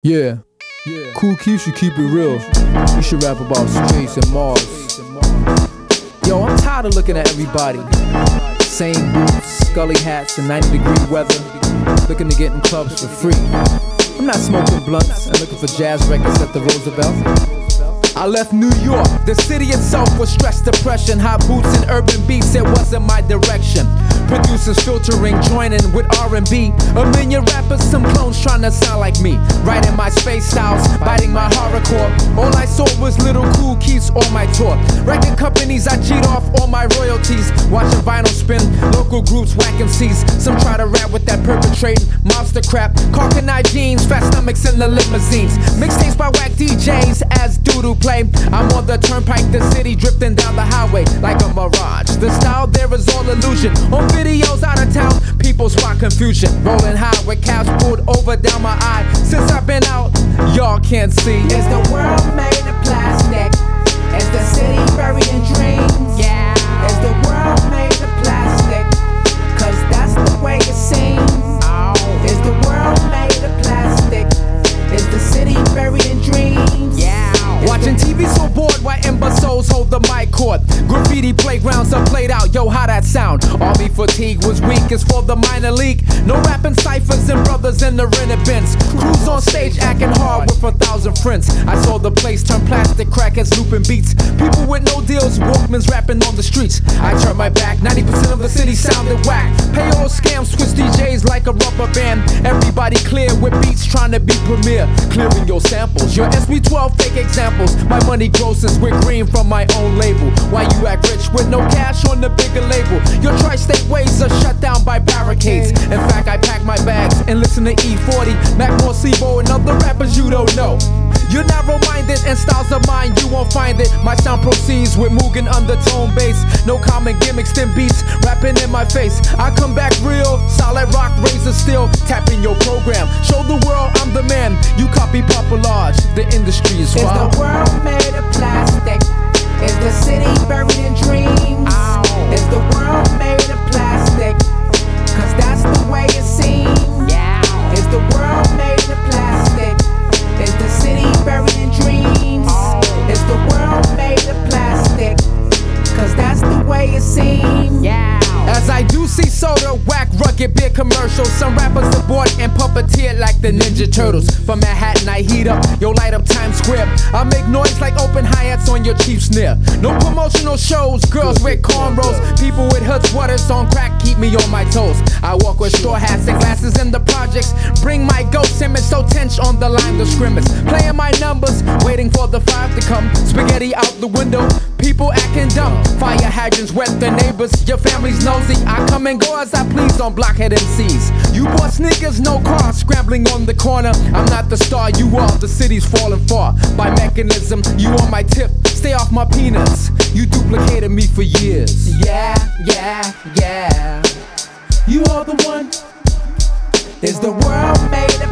Yeah. Kool Keith should keep it real. You should rap about streets and Mars. Yo, I'm tired of looking at everybody. Same boots, scully hats, and 90-degree weather. Looking to get in clubs for free. I'm not smoking blunts and looking for jazz records at the Roosevelt. I left New York, the city itself was stress, depression, hot boots and urban beats, it wasn't my direction. Producers filtering, joining with R&B. A million rappers, some clones trying to sound like me. Writing my space styles, biting my horrorcore. All I saw was little Kool Keiths on my tour. Record companies, I cheat off all my royalties. Watching vinyl spin, local groups whacking C's. Some try to rap with that perpetrating monster crap. Carcanine jeans, fat stomachs in the limousines. Mixtapes by whack DJs as doodle play. I'm on the turnpike, the city drifting down the highway like a mirage. The style there is all illusion. On videos out of town, people spot confusion. Rolling high with caps pulled over down my eye. Since I've been out, y'all can't see. Is the world made of plastic? Is the city buried in dreams? Yeah. Is the world made of plastic? Cause that's the way it seems. Oh. Is the world made of plastic? Is the city buried in dreams? Yeah. Watching TV so bored while imbeciles hold the mic cord. Graffiti playgrounds are played out, yo, how that sound? Army fatigue was weak, it's for the minor league. No rapping ciphers and brothers in the rented bins. Crews on stage acting hard with 1,000 friends. I saw the place turn plastic, crackers looping beats. People with no deals, Walkmans rapping on the streets. I turned my back, 90% of the city sounded whack. Payroll scams, switch DJs like a rubber band. Everybody clear with beats trying to be premier. Clearing your samples, your SB12 fake examples. My money grosses with green from my own label. Why you act rich with no cash on the bigger label? Your tri-state ways are shut down by barricades. In fact, I pack my bags and listen to E40, Mac Morcebo, and other rappers you don't know. You're narrow-minded and styles of mine, you won't find it. My sound proceeds with Mugen undertone bass. No common gimmicks, thin beats, rapping in my face. I come back real, solid rock, razor steel. Tapping your program, show the world I'm the man. You copy Populage, the industry is wild. Is the world made of plastic? Is the city buried in dreams? Oh. Is the world made of plastic? Cause that's the way it seems. Yeah. Is the world made of plastic? Is the city buried in dreams? Oh. Is the world made of plastic? Cause that's the way it seems. Yeah. As I do see soda, whack, rugged beer commercials. Some rappers abort and puppeteer like the Ninja Turtles. From Manhattan I heat up, yo light up Times Square. I make noise like open hi-hats on your cheap snare. No promotional shows, girls with cornrows. People with hood sweaters on crack keep me on my toes. I walk with straw hats and glasses in the projects. Bring my ghost image so tense on the line to scrimmage. Playing my numbers, waiting for the 5 to come. Spaghetti out the window, people acting dumb. Fire hydrants wet the neighbors, your family's nosy. I come and go as I please on blockhead MCs. You bought sneakers, no car, scrambling on the corner. I'm not the star, you are, the city's falling far. By mechanism, you on my tip, stay off my peanuts. You duplicated me for years. Yeah, yeah, yeah. You are the one. Is the world made of